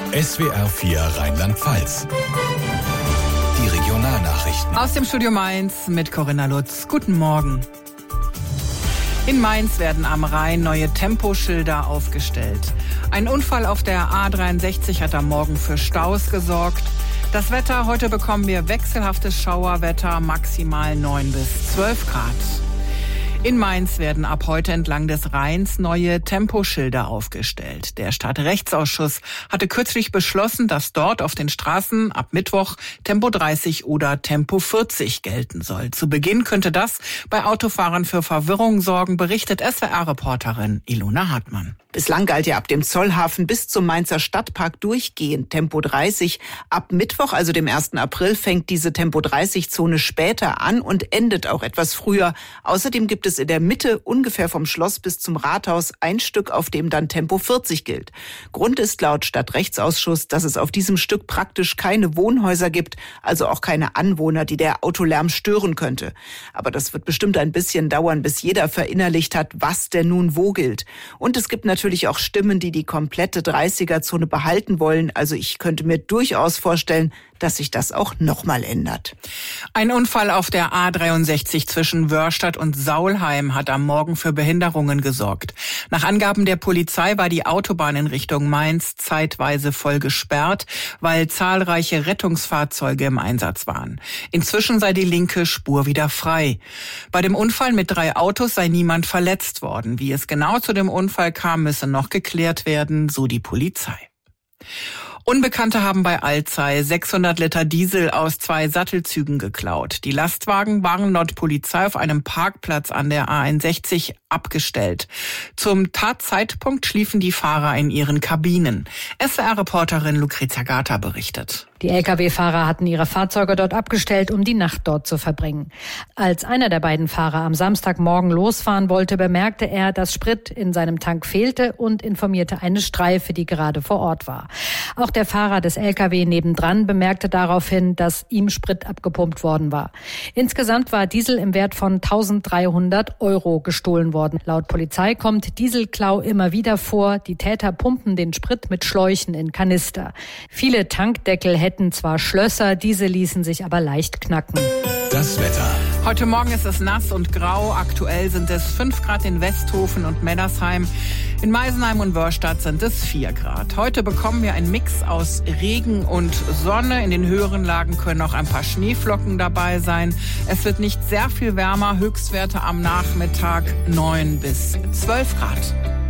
SWR 4 Rheinland-Pfalz. Die Regionalnachrichten. Aus dem Studio Mainz mit Corinna Lutz. Guten Morgen. In Mainz werden am Rhein neue Temposchilder aufgestellt. Ein Unfall auf der A63 hat am Morgen für Staus gesorgt. Das Wetter, heute bekommen wir wechselhaftes Schauerwetter, maximal 9 bis 12 Grad. In Mainz werden ab heute entlang des Rheins neue Temposchilder aufgestellt. Der Stadtrechtsausschuss hatte kürzlich beschlossen, dass dort auf den Straßen ab Mittwoch Tempo 30 oder Tempo 40 gelten soll. Zu Beginn könnte das bei Autofahrern für Verwirrung sorgen, berichtet SWR-Reporterin Ilona Hartmann. Bislang galt ja ab dem Zollhafen bis zum Mainzer Stadtpark durchgehend Tempo 30. Ab Mittwoch, also dem 1. April, fängt diese Tempo-30-Zone später an und endet auch etwas früher. Außerdem gibt es in der Mitte, ungefähr vom Schloss bis zum Rathaus, ein Stück, auf dem dann Tempo 40 gilt. Grund ist laut Stadtrechtsausschuss, dass es auf diesem Stück praktisch keine Wohnhäuser gibt, also auch keine Anwohner, die der Autolärm stören könnte. Aber das wird bestimmt ein bisschen dauern, bis jeder verinnerlicht hat, was denn nun wo gilt. Und es gibt natürlich auch Stimmen, die die komplette 30er-Zone behalten wollen. Also ich könnte mir durchaus vorstellen, dass sich das auch nochmal ändert. Ein Unfall auf der A63 zwischen Wörstadt und Saulheim hat am Morgen für Behinderungen gesorgt. Nach Angaben der Polizei war die Autobahn in Richtung Mainz zeitweise voll gesperrt, weil zahlreiche Rettungsfahrzeuge im Einsatz waren. Inzwischen sei die linke Spur wieder frei. Bei dem Unfall mit 3 Autos sei niemand verletzt worden. Wie es genau zu dem Unfall kam, müsse noch geklärt werden, so die Polizei. Unbekannte haben bei Alzey 600 Liter Diesel aus 2 Sattelzügen geklaut. Die Lastwagen waren laut Polizei auf einem Parkplatz an der A61 abgestellt. Zum Tatzeitpunkt schliefen die Fahrer in ihren Kabinen. SWR-Reporterin Lucrezia Gata berichtet. Die Lkw-Fahrer hatten ihre Fahrzeuge dort abgestellt, um die Nacht dort zu verbringen. Als einer der beiden Fahrer am Samstagmorgen losfahren wollte, bemerkte er, dass Sprit in seinem Tank fehlte und informierte eine Streife, die gerade vor Ort war. Auch der Fahrer des Lkw nebendran bemerkte daraufhin, dass ihm Sprit abgepumpt worden war. Insgesamt war Diesel im Wert von 1.300 € gestohlen worden. Laut Polizei kommt Dieselklau immer wieder vor. Die Täter pumpen den Sprit mit Schläuchen in Kanister. Viele Tankdeckel hätten zwar Schlösser, diese ließen sich aber leicht knacken. Das Wetter. Heute Morgen ist es nass und grau. Aktuell sind es 5 Grad in Westhofen und Meddersheim. In Meisenheim und Wörstadt sind es 4 Grad. Heute bekommen wir einen Mix aus Regen und Sonne. In den höheren Lagen können auch ein paar Schneeflocken dabei sein. Es wird nicht sehr viel wärmer. Höchstwerte am Nachmittag 9 bis 12 Grad.